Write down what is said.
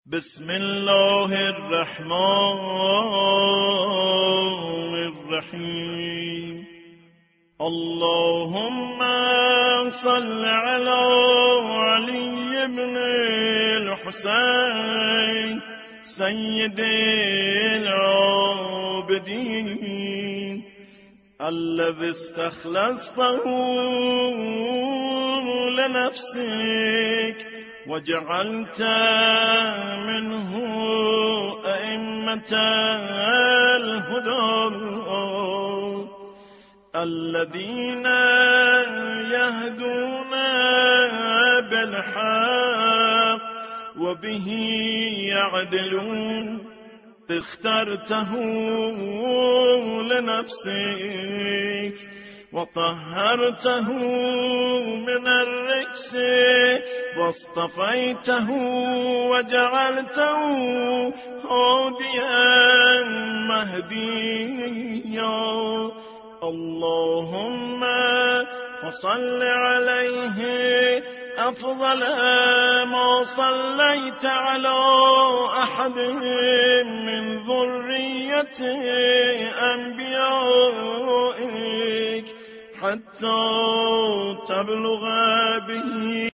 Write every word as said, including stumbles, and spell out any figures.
بسم الله الرحمن الرحيم. اللهم صل على علي بن الحسين سيد العابدين الذي استخلصته لنفسك وجعلت منه أئمة الهدى الذين يهدون بالحق وبه يعدلون. اخترته لنفسك وطهرته من الرجس واصطفيته وجعلته هاديا مهديا. اللهم فصل عليه أفضل ما صليت على أحد من ذرية أنبيائك حتى تبلغ به